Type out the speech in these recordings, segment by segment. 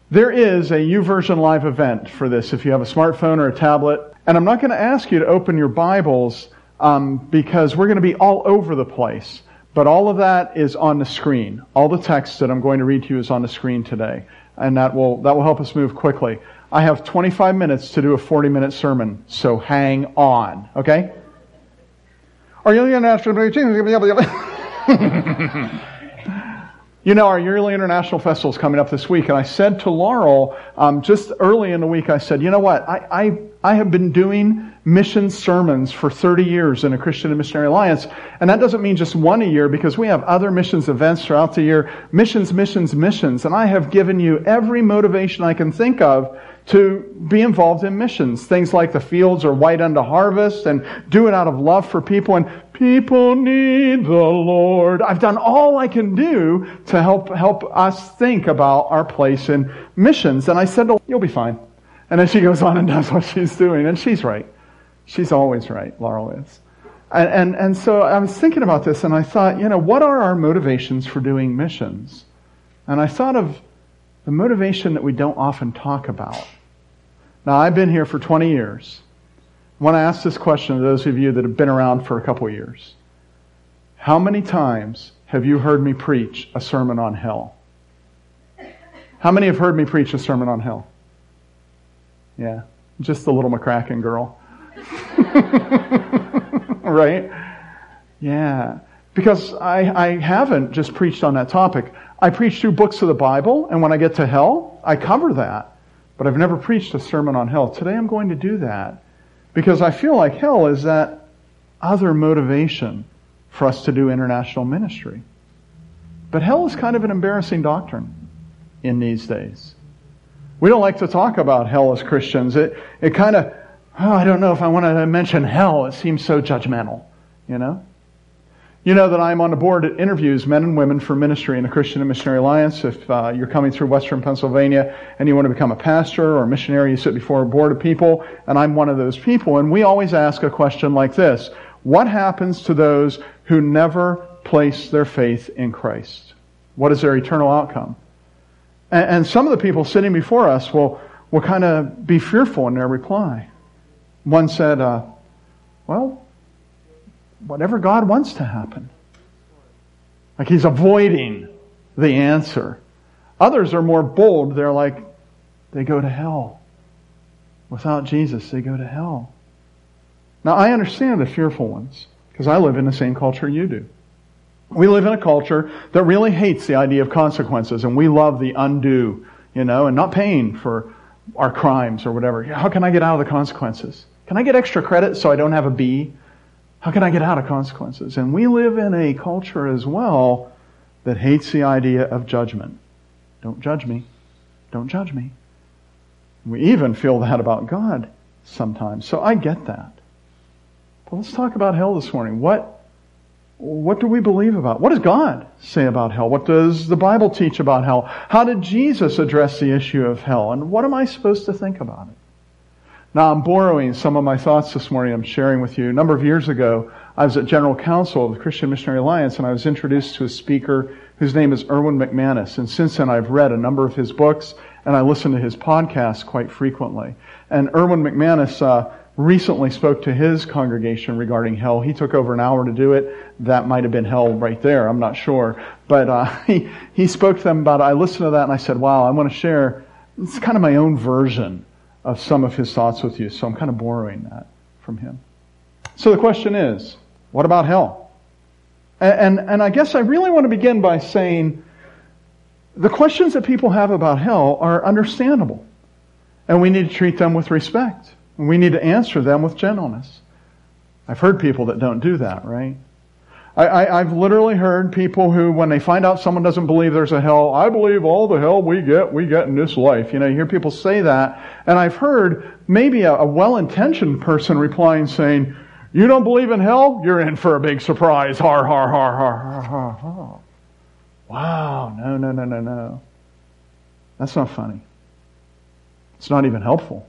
There is a YouVersion Live event for this if you have a smartphone or a tablet. And I'm not going to ask you to open your Bibles because we're going to be all over the place. But all of that is on the screen. All the text that I'm going to read to you is on the screen today. And that will help us move quickly. I have 25 minutes to do a 40-minute sermon, so hang on, okay? Our yearly international our yearly international festival is coming up this week, and I said to Laurel just early in the week, I said, you know what? I have been doing mission sermons for 30 years in a Christian and Missionary Alliance, and that doesn't mean just one a year because we have other missions events throughout the year. Missions, and I have given you every motivation I can think of to be involved in missions. Things like the fields are white unto harvest and do it out of love for people and people need the Lord. I've done all I can do to help us think about our place in missions. And I said, you'll be fine. And then she goes on and does what she's doing. And she's right. She's always right. Laurel is. And so I was thinking about this and I thought, what are our motivations for doing missions? And I thought of the motivation that we don't often talk about. Now, I've been here for 20 years. I want to ask this question to those of you that have been around for a couple of years. How many times have you heard me preach a sermon on hell? How many have heard me preach a sermon on hell? Yeah, just the little McCracken girl. Right? Yeah. Because I haven't just preached on that topic. I preach through books of the Bible, and when I get to hell, I cover that. But I've never preached a sermon on hell. Today I'm going to do that because I feel like hell is that other motivation for us to do international ministry. But hell is kind of an embarrassing doctrine in these days. We don't like to talk about hell as Christians. It kind of, I don't know if I want to mention hell. It seems so judgmental, You know that I'm on the board that interviews men and women for ministry in the Christian and Missionary Alliance. If you're coming through Western Pennsylvania and you want to become a pastor or a missionary, you sit before a board of people, and I'm one of those people. And we always ask a question like this: what happens to those who never place their faith in Christ? What is their eternal outcome? And some of the people sitting before us will kind of be fearful in their reply. One said, whatever God wants to happen. Like he's avoiding the answer. Others are more bold. They're like, they go to hell. Without Jesus, they go to hell. Now, I understand the fearful ones because I live in the same culture you do. We live in a culture that really hates the idea of consequences, and we love the undue, and not paying for our crimes or whatever. How can I get out of the consequences? Can I get extra credit so I don't have a B? How can I get out of consequences? And we live in a culture as well that hates the idea of judgment. Don't judge me. Don't judge me. We even feel that about God sometimes. So I get that. But let's talk about hell this morning. What do we believe about? What does God say about hell? What does the Bible teach about hell? How did Jesus address the issue of hell? And what am I supposed to think about it? Now, I'm borrowing some of my thoughts this morning I'm sharing with you. A number of years ago, I was at General Council of the Christian Missionary Alliance, and I was introduced to a speaker whose name is Erwin McManus. And since then, I've read a number of his books, and I listen to his podcasts quite frequently. And Erwin McManus recently spoke to his congregation regarding hell. He took over an hour to do it. That might have been hell right there. I'm not sure. But he spoke to them about it. I listened to that, and I said, wow, I want to share, it's kind of my own version of some of his thoughts with you. So I'm kind of borrowing that from him. So the question is, what about hell? And I guess I really want to begin by saying the questions that people have about hell are understandable. And we need to treat them with respect. And we need to answer them with gentleness. I've heard people that don't do that, right? I've literally heard people who, when they find out someone doesn't believe there's a hell, I believe all the hell we get in this life. You hear people say that. And I've heard maybe a well-intentioned person replying saying, you don't believe in hell? You're in for a big surprise. Har, har, har, har, har, har, har. Wow, no. That's not funny. It's not even helpful.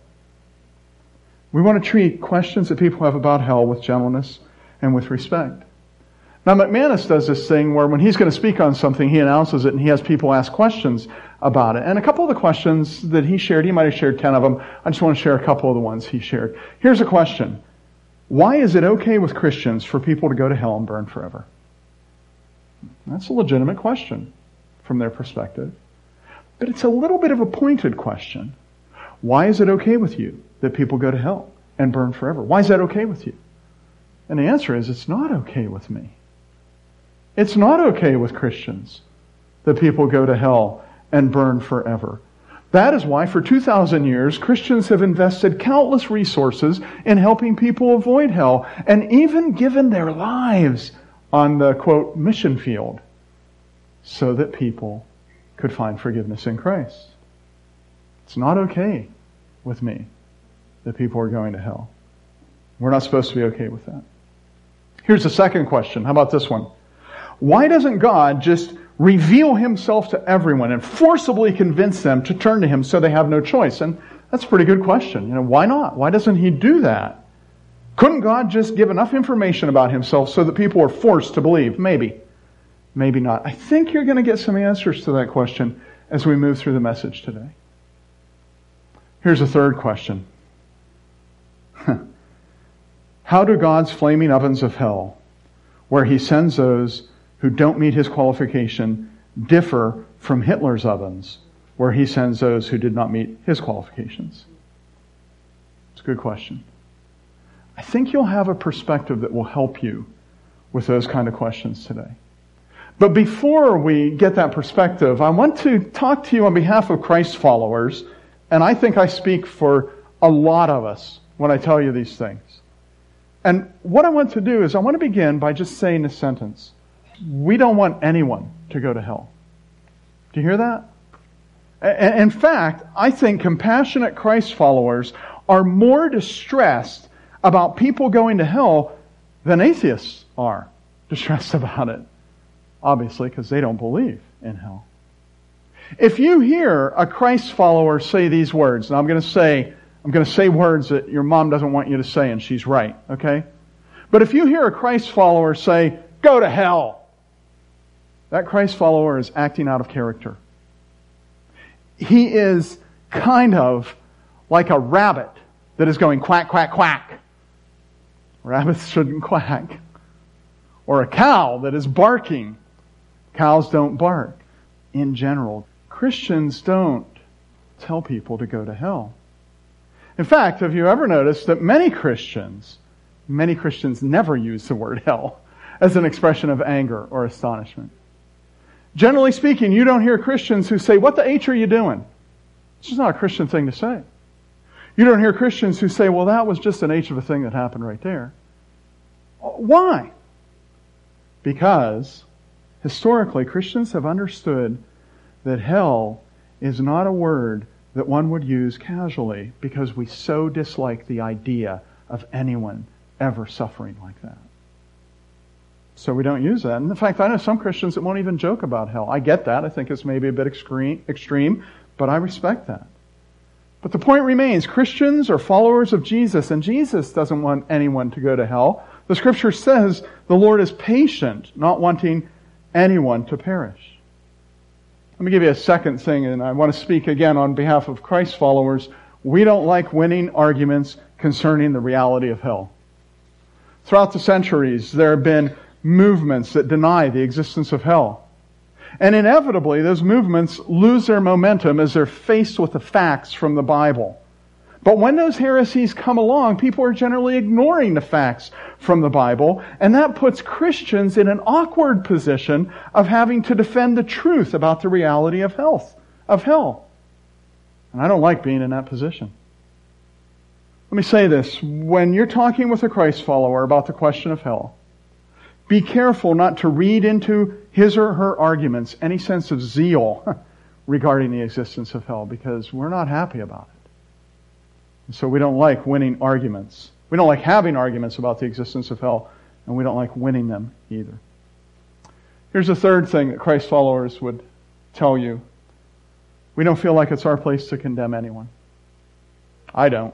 We want to treat questions that people have about hell with gentleness and with respect. Now, McManus does this thing where when he's going to speak on something, he announces it and he has people ask questions about it. And a couple of the questions that he shared, he might have shared 10 of them. I just want to share a couple of the ones he shared. Here's a question. Why is it okay with Christians for people to go to hell and burn forever? That's a legitimate question from their perspective. But it's a little bit of a pointed question. Why is it okay with you that people go to hell and burn forever? Why is that okay with you? And the answer is, it's not okay with me. It's not okay with Christians that people go to hell and burn forever. That is why for 2,000 years, Christians have invested countless resources in helping people avoid hell and even given their lives on the, quote, mission field so that people could find forgiveness in Christ. It's not okay with me that people are going to hell. We're not supposed to be okay with that. Here's the second question. How about this one? Why doesn't God just reveal Himself to everyone and forcibly convince them to turn to Him so they have no choice? And that's a pretty good question. Why not? Why doesn't He do that? Couldn't God just give enough information about Himself so that people are forced to believe? Maybe. Maybe not. I think you're going to get some answers to that question as we move through the message today. Here's a third question. How do God's flaming ovens of hell, where He sends those who don't meet His qualification, differ from Hitler's ovens, where He sends those who did not meet His qualifications? It's a good question. I think you'll have a perspective that will help you with those kind of questions today. But before we get that perspective, I want to talk to you on behalf of Christ followers, and I think I speak for a lot of us when I tell you these things. And what I want to do is I want to begin by just saying this sentence. We don't want anyone to go to hell. Do you hear that? In fact, I think compassionate Christ followers are more distressed about people going to hell than atheists are distressed about it. Obviously, because they don't believe in hell. If you hear a Christ follower say these words, and I'm going to say words that your mom doesn't want you to say, and she's right, okay? But if you hear a Christ follower say, "Go to hell," that Christ follower is acting out of character. He is kind of like a rabbit that is going quack, quack, quack. Rabbits shouldn't quack. Or a cow that is barking. Cows don't bark. In general, Christians don't tell people to go to hell. In fact, have you ever noticed that many Christians never use the word hell as an expression of anger or astonishment? Generally speaking, you don't hear Christians who say, "What the H are you doing?" It's just not a Christian thing to say. You don't hear Christians who say, "Well, that was just an H of a thing that happened right there." Why? Because historically, Christians have understood that hell is not a word that one would use casually because we so dislike the idea of anyone ever suffering like that. So we don't use that. And in fact, I know some Christians that won't even joke about hell. I get that. I think it's maybe a bit extreme, but I respect that. But the point remains, Christians are followers of Jesus, and Jesus doesn't want anyone to go to hell. The Scripture says the Lord is patient, not wanting anyone to perish. Let me give you a second thing, and I want to speak again on behalf of Christ followers. We don't like winning arguments concerning the reality of hell. Throughout the centuries, there have been movements that deny the existence of hell. And inevitably, those movements lose their momentum as they're faced with the facts from the Bible. But when those heresies come along, people are generally ignoring the facts from the Bible, and that puts Christians in an awkward position of having to defend the truth about the reality of hell. And I don't like being in that position. Let me say this. When you're talking with a Christ follower about the question of hell, be careful not to read into his or her arguments any sense of zeal regarding the existence of hell, because we're not happy about it. So we don't like winning arguments. We don't like having arguments about the existence of hell, and we don't like winning them either. Here's a third thing that Christ followers would tell you. We don't feel like it's our place to condemn anyone. I don't.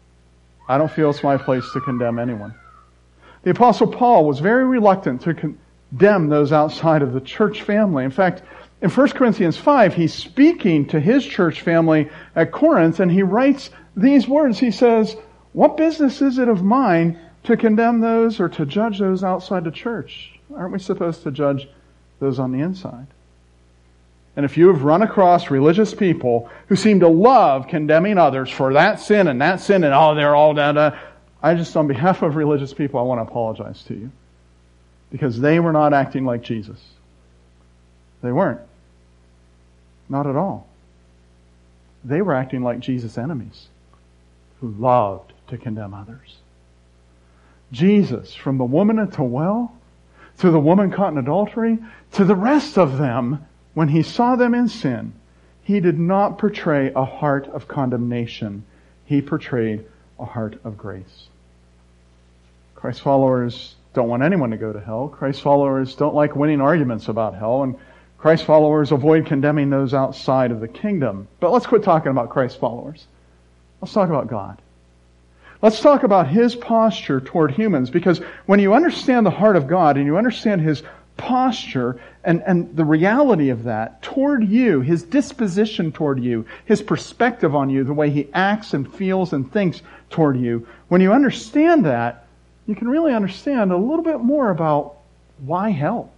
I don't feel it's my place to condemn anyone. The Apostle Paul was very reluctant condemn those outside of the church family. In fact, in 1 Corinthians 5, he's speaking to his church family at Corinth, and he writes these words. He says, "What business is it of mine to condemn those or to judge those outside the church? Aren't we supposed to judge those on the inside?" And if you have run across religious people who seem to love condemning others for that sin, and oh, they're all da. I just, on behalf of religious people, I want to apologize to you. Because they were not acting like Jesus. They weren't. Not at all. They were acting like Jesus' enemies, who loved to condemn others. Jesus, from the woman at the well, to the woman caught in adultery, to the rest of them, when he saw them in sin, he did not portray a heart of condemnation. He portrayed a heart of grace. Christ followers don't want anyone to go to hell. Christ followers don't like winning arguments about hell, and Christ followers avoid condemning those outside of the kingdom. But let's quit talking about Christ followers. Let's talk about God. Let's talk about His posture toward humans, because when you understand the heart of God and you understand His posture and the reality of that toward you, His disposition toward you, His perspective on you, the way He acts and feels and thinks toward you, when you understand that, you can really understand a little bit more about why hell.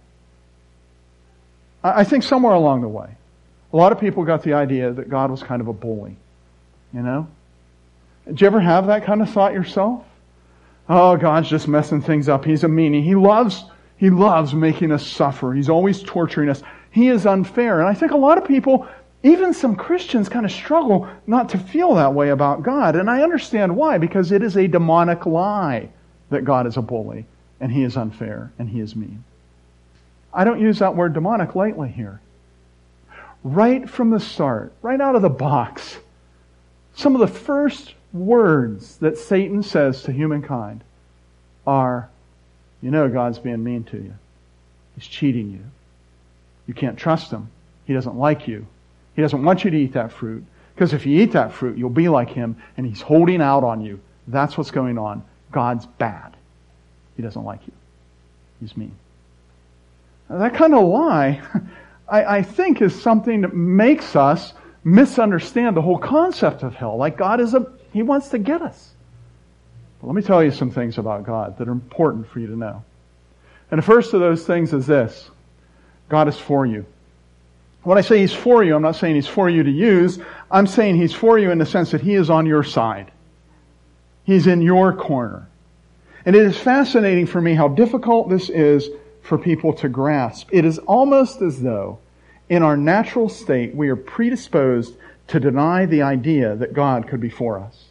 I think somewhere along the way, a lot of people got the idea that God was kind of a bully. You know? Did you ever have that kind of thought yourself? Oh, God's just messing things up. He's a meanie. He loves making us suffer. He's always torturing us. He is unfair. And I think a lot of people, even some Christians, kind of struggle not to feel that way about God. And I understand why, because it is a demonic lie that God is a bully, and He is unfair, and He is mean. I don't use that word demonic lightly here. Right from the start, right out of the box, some of the first words that Satan says to humankind are, you know God's being mean to you. He's cheating you. You can't trust Him. He doesn't like you. He doesn't want you to eat that fruit. Because if you eat that fruit, you'll be like Him, and He's holding out on you. That's what's going on. God's bad. He doesn't like you. He's mean. Now, that kind of lie, I think, is something that makes us misunderstand the whole concept of hell. Like God He wants to get us. But let me tell you some things about God that are important for you to know. And the first of those things is this. God is for you. When I say He's for you, I'm not saying He's for you to use. I'm saying He's for you in the sense that He is on your side. He's in your corner. And it is fascinating for me how difficult this is for people to grasp. It is almost as though in our natural state we are predisposed to deny the idea that God could be for us.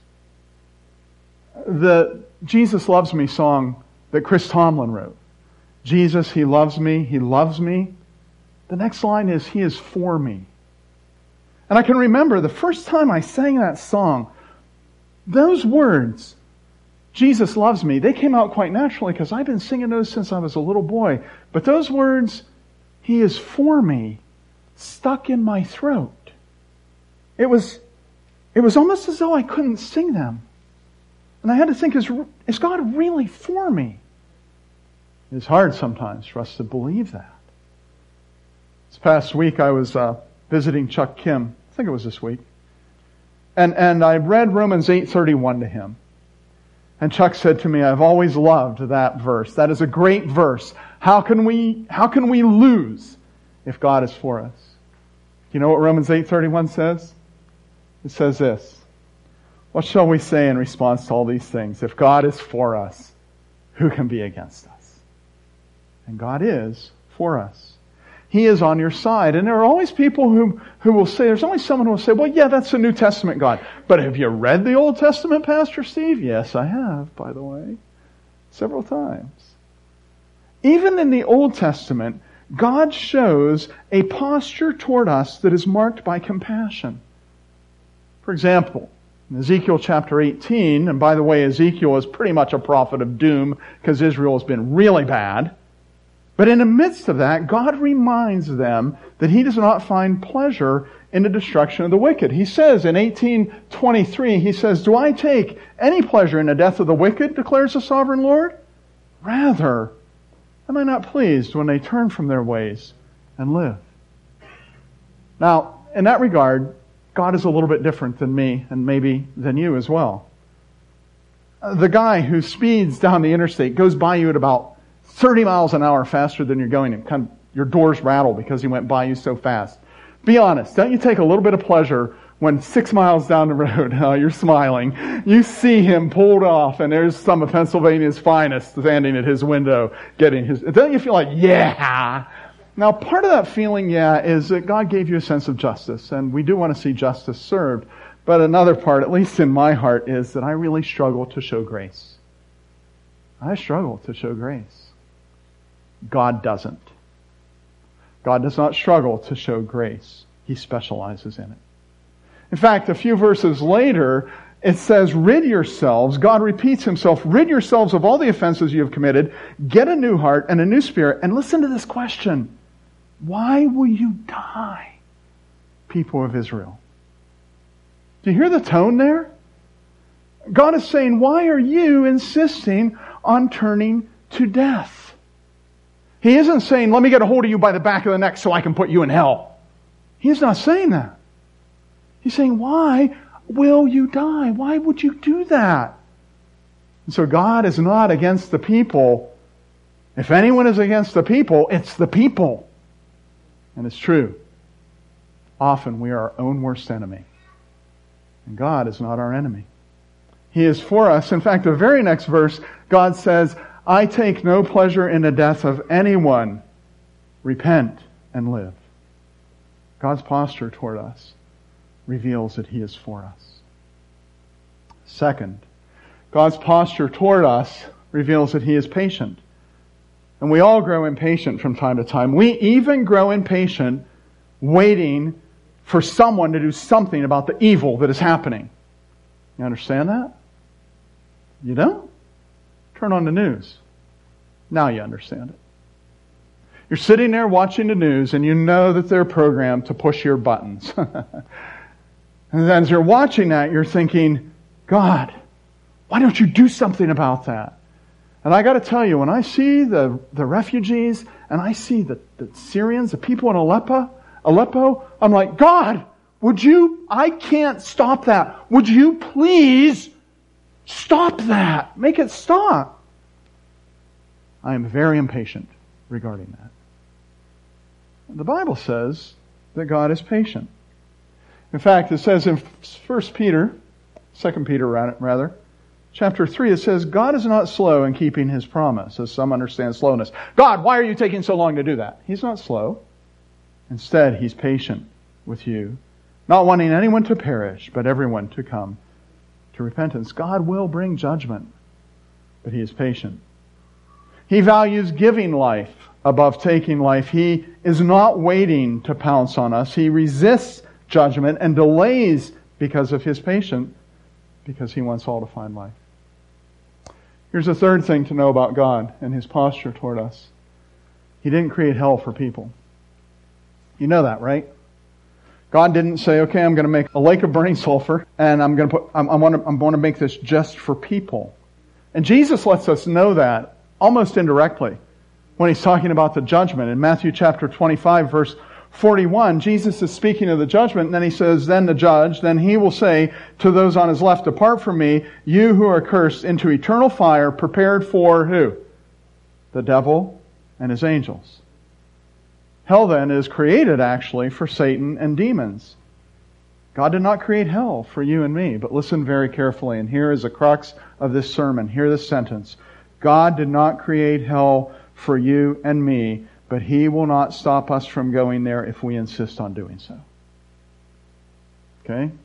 The Jesus Loves Me song that Chris Tomlin wrote. Jesus, He loves me, He loves me. The next line is, He is for me. And I can remember the first time I sang that song, those words, Jesus loves me, they came out quite naturally because I've been singing those since I was a little boy. But those words, He is for me, stuck in my throat. It was almost as though I couldn't sing them. And I had to think, is God really for me? It's hard sometimes for us to believe that. This past week I was visiting Chuck Kim. I think it was this week. And I read Romans 8:31 to him. And Chuck said to me, I've always loved that verse. That is a great verse. How can we lose if God is for us? You know what Romans 8:31 says? It says this. What shall we say in response to all these things? If God is for us, who can be against us? And God is for us. He is on your side. And there are always people who will say, there's always someone who will say, well, yeah, that's the New Testament God. But have you read the Old Testament, Pastor Steve? Yes, I have, by the way. Several times. Even in the Old Testament, God shows a posture toward us that is marked by compassion. For example, in Ezekiel chapter 18, and by the way, Ezekiel is pretty much a prophet of doom because Israel has been really bad. But in the midst of that, God reminds them that He does not find pleasure in the destruction of the wicked. He says in 18:23, He says, do I take any pleasure in the death of the wicked, declares the sovereign Lord? Rather, Am I not pleased when they turn from their ways and live? Now, in that regard, God is a little bit different than me and maybe than you as well. The guy who speeds down the interstate goes by you at about 30 miles an hour faster than you're going, and kind of your doors rattle because he went by you so fast. Be honest, don't you take a little bit of pleasure when 6 miles down the road, you're smiling, you see him pulled off and there's some of Pennsylvania's finest standing at his window getting his... Don't you feel like, yeah? Now, part of that feeling, is that God gave you a sense of justice, and we do want to see justice served. But another part, at least in my heart, is that I really struggle to show grace. I struggle to show grace. God doesn't. God does not struggle to show grace. He specializes in it. In fact, a few verses later, it says, rid yourselves, God repeats himself, rid yourselves of all the offenses you have committed, get a new heart and a new spirit, and listen to this question. Why will you die, people of Israel? Do you hear the tone there? God is saying, why are you insisting on turning to death? He isn't saying, let me get a hold of you by the back of the neck so I can put you in hell. He's not saying that. He's saying, why will you die? Why would you do that? And so God is not against the people. If anyone is against the people, it's the people. And it's true. Often we are our own worst enemy. And God is not our enemy. He is for us. In fact, the very next verse, God says, I take no pleasure in the death of anyone. Repent and live. God's posture toward us reveals that He is for us. Second, God's posture toward us reveals that He is patient. And we all grow impatient from time to time. We even grow impatient waiting for someone to do something about the evil that is happening. You understand that? You don't? Turn on the news. Now you understand it. You're sitting there watching the news and you know that they're programmed to push your buttons. And as you're watching that, you're thinking, God, why don't you do something about that? And I got to tell you, when I see the refugees and I see the Syrians, the people in Aleppo, I'm like, God, I can't stop that. Would you please stop that? Make it stop. I am very impatient regarding that. The Bible says that God is patient. In fact, it says in 2 Peter, chapter 3, it says, God is not slow in keeping His promise, as some understand slowness. God, why are you taking so long to do that? He's not slow. Instead, He's patient with you, not wanting anyone to perish, but everyone to come to repentance. God will bring judgment, but He is patient. He values giving life above taking life. He is not waiting to pounce on us. He resists judgment and delays because of His patience, because He wants all to find life. Here's a third thing to know about God and His posture toward us. He didn't create hell for people. You know that, right? God didn't say, okay, I'm going to make a lake of burning sulfur and I'm going to make this just for people. And Jesus lets us know that almost indirectly when He's talking about the judgment. In Matthew chapter 25, verse 41, Jesus is speaking of the judgment, and then He says, then the judge, then He will say to those on His left, depart from me, you who are cursed, into eternal fire prepared for who? The devil and his angels. Hell then is created actually for Satan and demons. God did not create hell for you and me, but listen very carefully, and here is the crux of this sermon. Hear this sentence. God did not create hell for you and me, but He will not stop us from going there if we insist on doing so. Okay?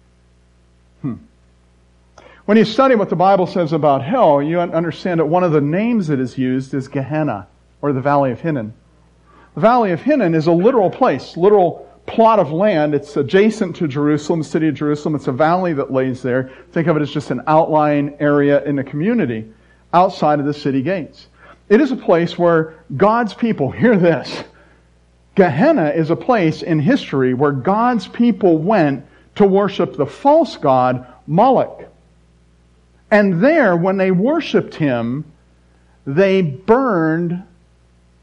When you study what the Bible says about hell, you understand that one of the names that is used is Gehenna, or the Valley of Hinnom. The Valley of Hinnom is a literal place, literal plot of land. It's adjacent to Jerusalem, the city of Jerusalem. It's a valley that lays there. Think of it as just an outlying area in the community outside of the city gates. It is a place where God's people, hear this, Gehenna is a place in history where God's people went to worship the false god Moloch. And there, when they worshipped him, they burned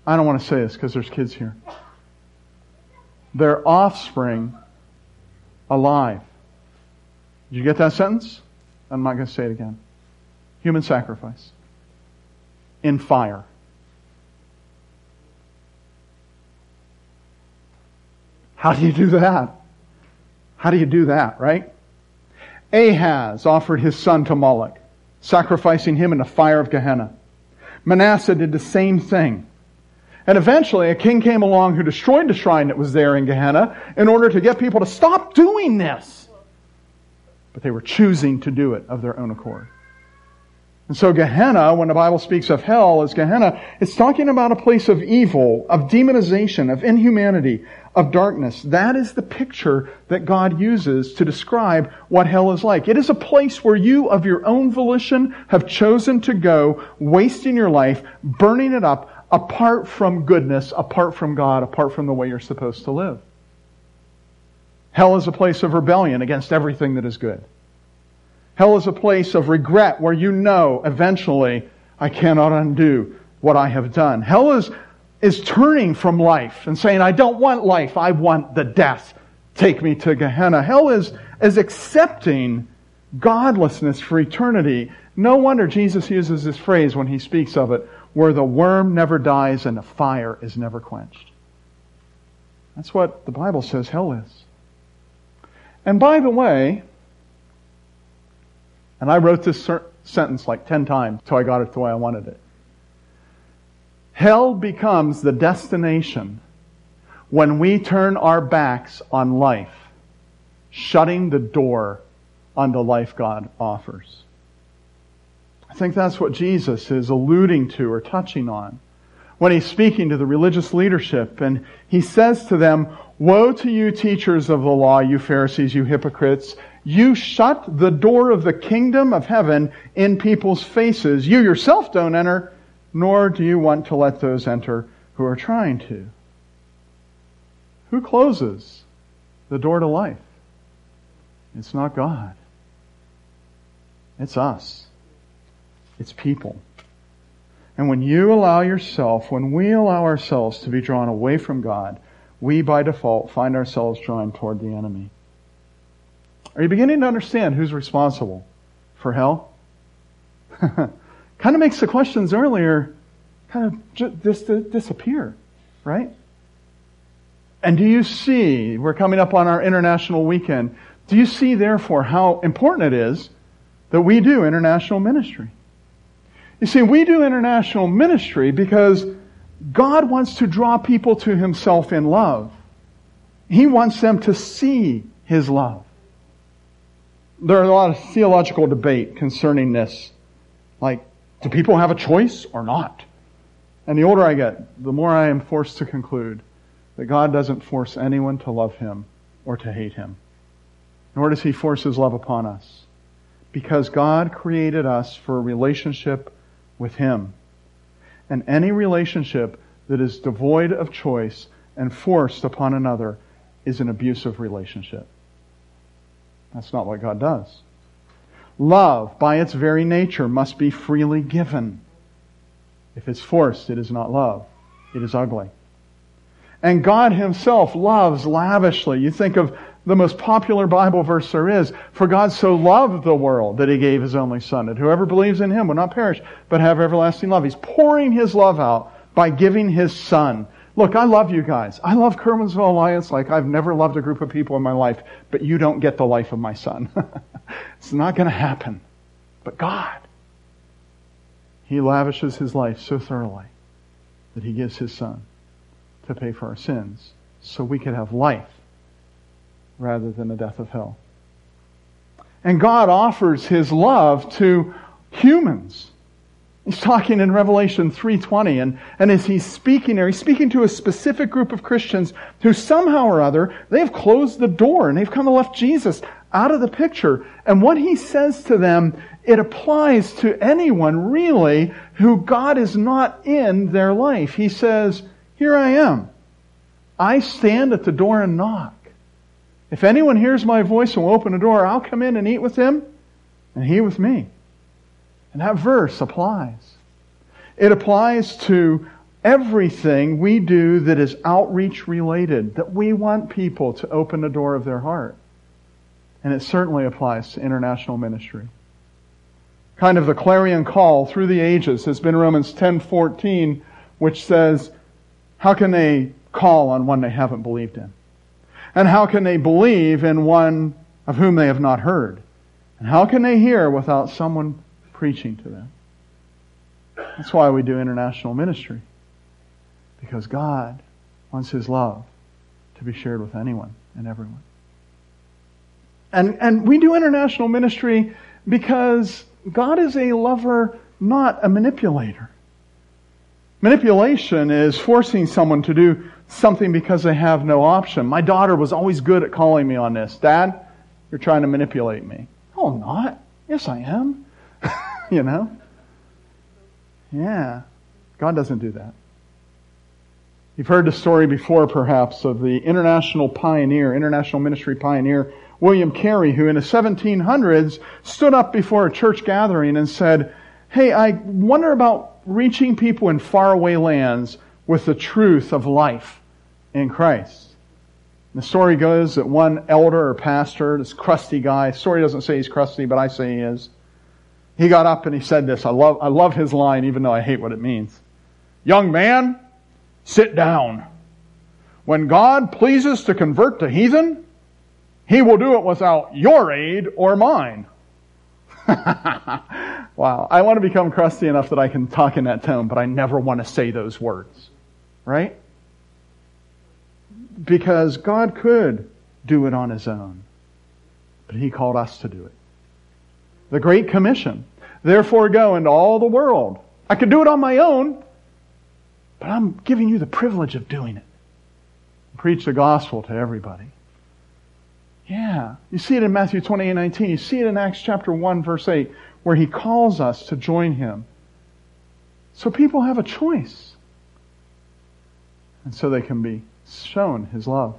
I don't want to say this because there's kids here. Their offspring alive. Did you get that sentence? I'm not going to say it again. Human sacrifice. In fire. How do you do that? How do you do that, right? Ahaz offered his son to Moloch, sacrificing him in the fire of Gehenna. Manasseh did the same thing. And eventually a king came along who destroyed the shrine that was there in Gehenna in order to get people to stop doing this. But they were choosing to do it of their own accord. And so Gehenna, when the Bible speaks of hell as Gehenna, it's talking about a place of evil, of demonization, of inhumanity, of darkness. That is the picture that God uses to describe what hell is like. It is a place where you, of your own volition, have chosen to go, wasting your life, burning it up, apart from goodness, apart from God, apart from the way you're supposed to live. Hell is a place of rebellion against everything that is good. Hell is a place of regret where you know eventually I cannot undo what I have done. Hell is turning from life and saying, I don't want life, I want the death. Take me to Gehenna. Hell is accepting godlessness for eternity. No wonder Jesus uses this phrase when he speaks of it, where the worm never dies and the fire is never quenched. That's what the Bible says hell is. And by the way, and I wrote this sentence like 10 times until I got it the way I wanted it. Hell becomes the destination when we turn our backs on life, shutting the door on the life God offers. I think that's what Jesus is alluding to or touching on when he's speaking to the religious leadership. And he says to them, woe to you teachers of the law, you Pharisees, you hypocrites. You shut the door of the kingdom of heaven in people's faces. You yourself don't enter, nor do you want to let those enter who are trying to. Who closes the door to life? It's not God. It's us. It's people. And when we allow ourselves to be drawn away from God, we by default find ourselves drawn toward the enemy. Are you beginning to understand who's responsible for hell? Kind of makes the questions earlier kind of just disappear, right? And do you see, we're coming up on our international weekend, do you see therefore how important it is that we do international ministry? You see, we do international ministry because God wants to draw people to Himself in love. He wants them to see His love. There are a lot of theological debate concerning this. Like, do people have a choice or not? And the older I get, the more I am forced to conclude that God doesn't force anyone to love Him or to hate Him. Nor does He force His love upon us. Because God created us for a relationship with Him. And any relationship that is devoid of choice and forced upon another is an abusive relationship. That's not what God does. Love, by its very nature, must be freely given. If it's forced, it is not love. It is ugly. And God Himself loves lavishly. You think of the most popular Bible verse there is. For God so loved the world that He gave His only Son, that whoever believes in Him will not perish, but have everlasting love. He's pouring His love out by giving His Son. Look, I love you guys. I love Kerwinsville Alliance like I've never loved a group of people in my life, but you don't get the life of my son. It's not going to happen. But God, He lavishes His life so thoroughly that He gives His Son to pay for our sins so we could have life rather than the death of hell. And God offers His love to humans. He's talking in Revelation 3:20, and as He's speaking there, He's speaking to a specific group of Christians who somehow or other, they've closed the door and they've kind of left Jesus out of the picture. And what He says to them, it applies to anyone really who God is not in their life. He says, here I am. I stand at the door and knock. If anyone hears my voice and will open the door, I'll come in and eat with him and he with me. And that verse applies. It applies to everything we do that is outreach related, that we want people to open the door of their heart. And it certainly applies to international ministry. Kind of the clarion call through the ages has been Romans 10:14, which says, how can they call on one they haven't believed in? And how can they believe in one of whom they have not heard? And how can they hear without someone preaching to them? That's why we do international ministry. Because God wants His love to be shared with anyone and everyone. And we do international ministry because God is a lover, not a manipulator. Manipulation is forcing someone to do something because they have no option. My daughter was always good at calling me on this. Dad, you're trying to manipulate me. No, I'm not. Yes, I am. You know? Yeah. God doesn't do that. You've heard the story before, perhaps, of the international ministry pioneer, William Carey, who in the 1700s stood up before a church gathering and said, hey, I wonder about reaching people in faraway lands with the truth of life in Christ. And the story goes that one elder or pastor, this crusty guy, the story doesn't say he's crusty, but I say he is. He got up and he said this. I love his line, even though I hate what it means. Young man, sit down. When God pleases to convert the heathen, He will do it without your aid or mine. Wow. I want to become crusty enough that I can talk in that tone, but I never want to say those words. Right? Because God could do it on His own, but He called us to do it. The Great Commission. Therefore go into all the world. I could do it on my own, but I'm giving you the privilege of doing it. Preach the gospel to everybody. Yeah. You see it in Matthew 28:19. You see it in Acts chapter 1, verse 8, where He calls us to join Him. So people have a choice. And so they can be shown His love.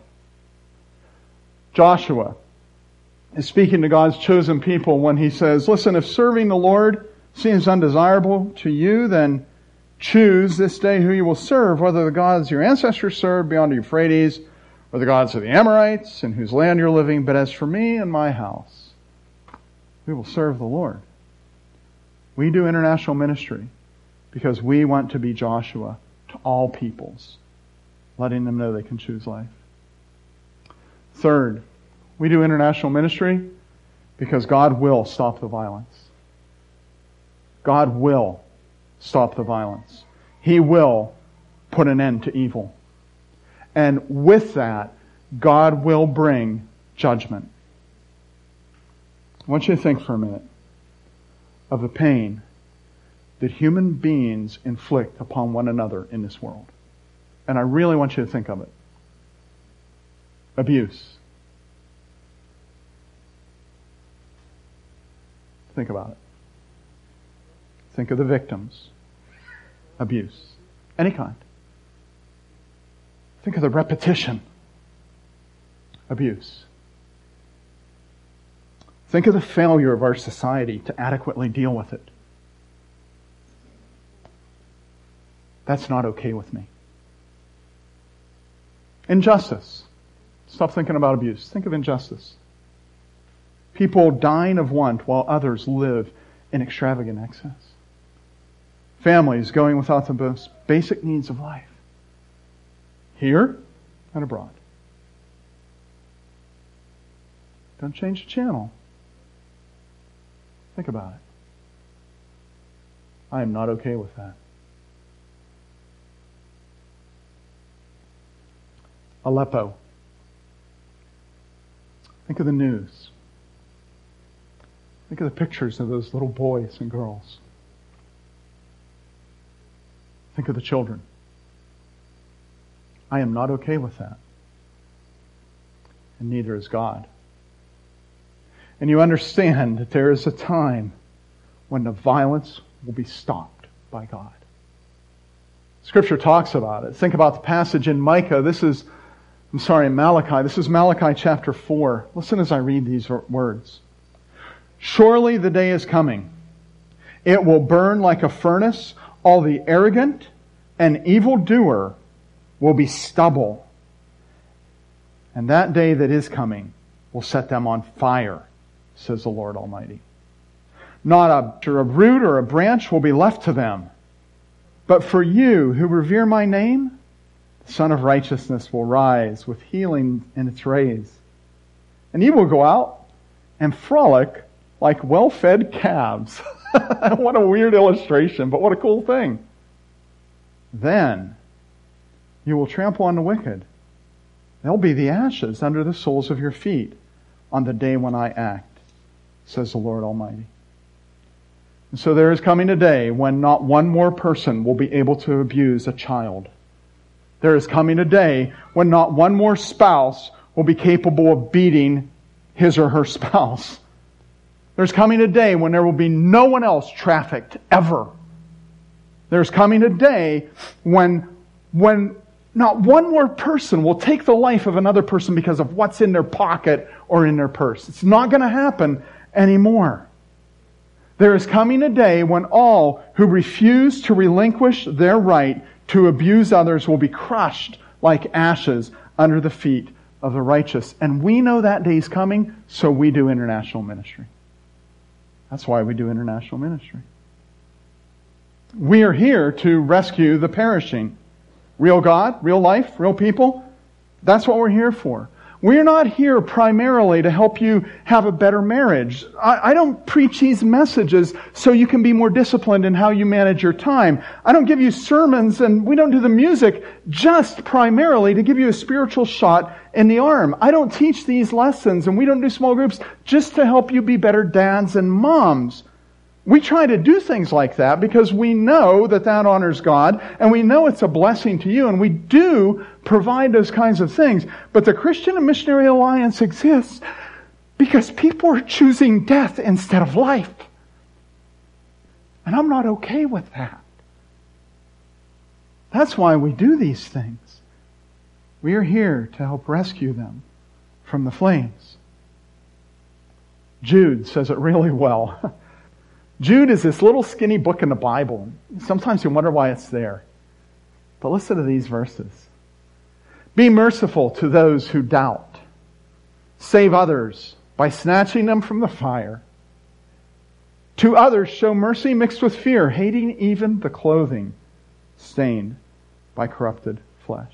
Joshua is speaking to God's chosen people when he says, listen, if serving the Lord seems undesirable to you, then choose this day who you will serve, whether the gods your ancestors served beyond the Euphrates, or the gods of the Amorites, in whose land you're living. But as for me and my house, we will serve the Lord. We do international ministry because we want to be Joshua to all peoples, letting them know they can choose life. Third, we do international ministry because God will stop the violence. God will stop the violence. He will put an end to evil. And with that, God will bring judgment. I want you to think for a minute of the pain that human beings inflict upon one another in this world. And I really want you to think of it. Abuse. Think about it. Think of the victims. Abuse. Any kind. Think of the repetition. Abuse. Think of the failure of our society to adequately deal with it. That's not okay with me. Injustice. Stop thinking about abuse. Think of injustice. People dying of want while others live in extravagant excess. Families going without the most basic needs of life. Here and abroad. Don't change the channel. Think about it. I am not okay with that. Aleppo. Think of the news. Think of the pictures of those little boys and girls. Think of the children. I am not okay with that. And neither is God. And you understand that there is a time when the violence will be stopped by God. Scripture talks about it. Think about the passage in Malachi. This is Malachi chapter 4. Listen as I read these words. Surely the day is coming. It will burn like a furnace. All the arrogant An evildoer will be stubble. And that day that is coming will set them on fire, says the Lord Almighty. Not a root or a branch will be left to them. But for you who revere my name, the Son of Righteousness will rise with healing in its rays. And you will go out and frolic like well-fed calves. What a weird illustration, but what a cool thing. Then you will trample on the wicked. They'll be the ashes under the soles of your feet on the day when I act, says the Lord Almighty. And so there is coming a day when not one more person will be able to abuse a child. There is coming a day when not one more spouse will be capable of beating his or her spouse. There's coming a day when there will be no one else trafficked ever. There's coming a day when not one more person will take the life of another person because of what's in their pocket or in their purse. It's not going to happen anymore. There is coming a day when all who refuse to relinquish their right to abuse others will be crushed like ashes under the feet of the righteous. And we know that day is coming, so we do international ministry. That's why we do international ministry. We are here to rescue the perishing. Real God, real life, real people. That's what we're here for. We're not here primarily to help you have a better marriage. I don't preach these messages so you can be more disciplined in how you manage your time. I don't give you sermons and we don't do the music just primarily to give you a spiritual shot in the arm. I don't teach these lessons and we don't do small groups just to help you be better dads and moms. We try to do things like that because we know that honors God and we know it's a blessing to you and we do provide those kinds of things. But the Christian and Missionary Alliance exists because people are choosing death instead of life. And I'm not okay with that. That's why we do these things. We are here to help rescue them from the flames. Jude says it really well. Jude is this little skinny book in the Bible. Sometimes you wonder why it's there. But listen to these verses. Be merciful to those who doubt. Save others by snatching them from the fire. To others show mercy mixed with fear, hating even the clothing stained by corrupted flesh.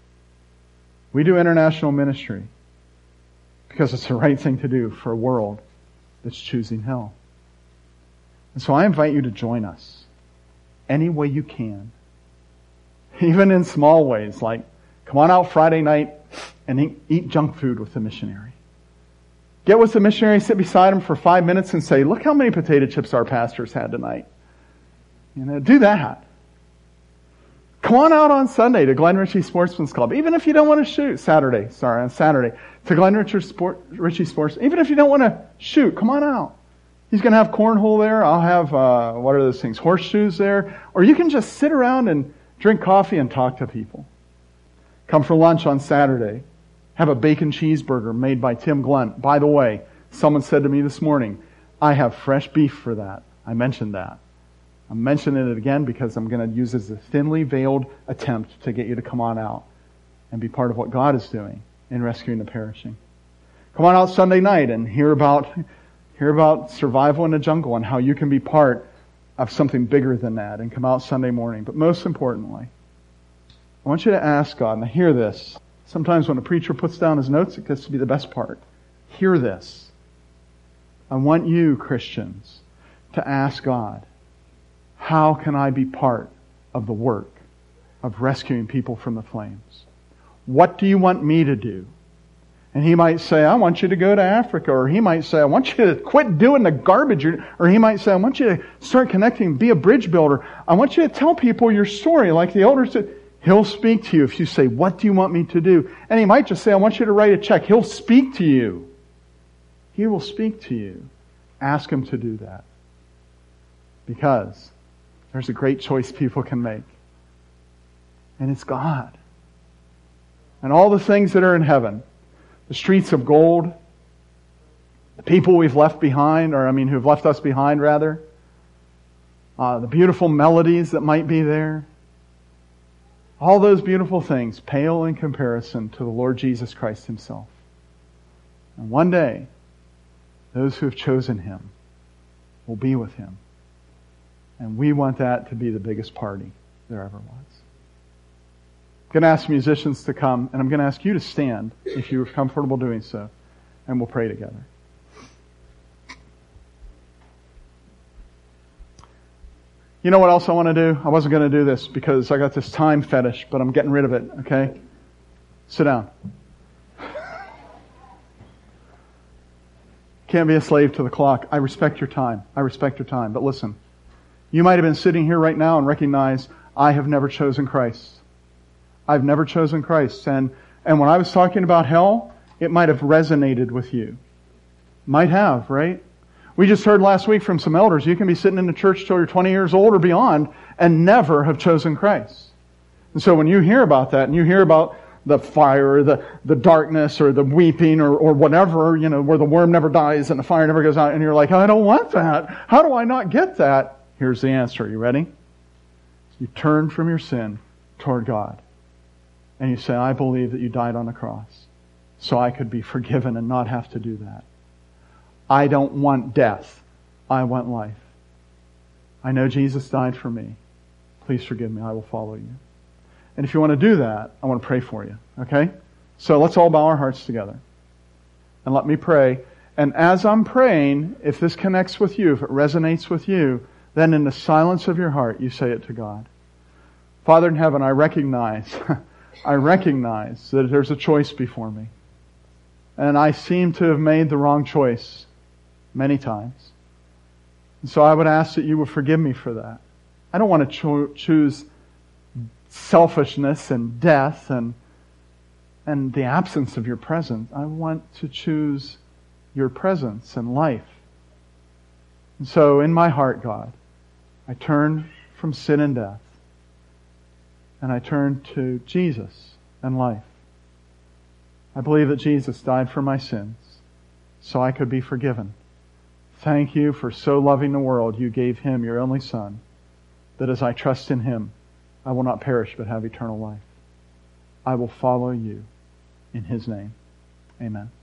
We do international ministry because it's the right thing to do for a world that's choosing hell. And so I invite you to join us any way you can. Even in small ways, like come on out Friday night and eat junk food with the missionary. Get with the missionary, sit beside him for 5 minutes and say, look how many potato chips our pastors had tonight. Do that. Come on out on Sunday to Glen Ritchie Sportsman's Club. Even if you don't want to shoot, on Saturday, to Glen Ritchie Sports. Even if you don't want to shoot, come on out. He's going to have cornhole there. I'll have, what are those things, horseshoes there. Or you can just sit around and drink coffee and talk to people. Come for lunch on Saturday. Have a bacon cheeseburger made by Tim Glunt. By the way, someone said to me this morning, I have fresh beef for that. I mentioned that. I'm mentioning it again because I'm going to use it as a thinly veiled attempt to get you to come on out and be part of what God is doing in rescuing the perishing. Come on out Sunday night and hear about survival in the jungle and how you can be part of something bigger than that, and come out Sunday morning. But most importantly, I want you to ask God, and hear this. Sometimes when a preacher puts down his notes, it gets to be the best part. Hear this. I want you, Christians, to ask God, how can I be part of the work of rescuing people from the flames? What do you want me to do? And he might say, I want you to go to Africa. Or he might say, I want you to quit doing the garbage. Or he might say, I want you to start connecting, be a bridge builder. I want you to tell people your story like the elders did. He'll speak to you if you say, what do you want me to do? And he might just say, I want you to write a check. He'll speak to you. He will speak to you. Ask him to do that. Because there's a great choice people can make. And it's God. And all the things that are in heaven, the streets of gold, the people we've left behind, who've left us behind rather, the beautiful melodies that might be there, All those beautiful things pale in comparison to the Lord Jesus Christ Himself. And one day, those who have chosen Him will be with Him. And we want that to be the biggest party there ever was. I'm going to ask musicians to come, and I'm going to ask you to stand if you're comfortable doing so, and we'll pray together. You know what else I want to do? I wasn't going to do this because I got this time fetish, but I'm getting rid of it, okay? Sit down. Can't be a slave to the clock. I respect your time. But listen, you might have been sitting here right now and recognize, I have never chosen Christ. I've never chosen Christ. And when I was talking about hell, it might have resonated with you. Might have, right? We just heard last week from some elders, you can be sitting in the church till you're 20 years old or beyond and never have chosen Christ. And so when you hear about that and you hear about the fire, or the darkness, or the weeping, or whatever, where the worm never dies and the fire never goes out, and you're like, I don't want that. How do I not get that? Here's the answer. You ready? You turn from your sin toward God. And you say, I believe that you died on the cross so I could be forgiven and not have to do that. I don't want death. I want life. I know Jesus died for me. Please forgive me. I will follow you. And if you want to do that, I want to pray for you. Okay? So let's all bow our hearts together. And let me pray. And as I'm praying, if this connects with you, if it resonates with you, then in the silence of your heart, you say it to God. Father in heaven, I recognize that there's a choice before me. And I seem to have made the wrong choice many times. And so I would ask that you would forgive me for that. I don't want to choose selfishness and death and the absence of your presence. I want to choose your presence and life. And so in my heart, God, I turn from sin and death. And I turn to Jesus and life. I believe that Jesus died for my sins so I could be forgiven. Thank you for so loving the world you gave Him, your only Son, that as I trust in Him, I will not perish but have eternal life. I will follow you in His name. Amen.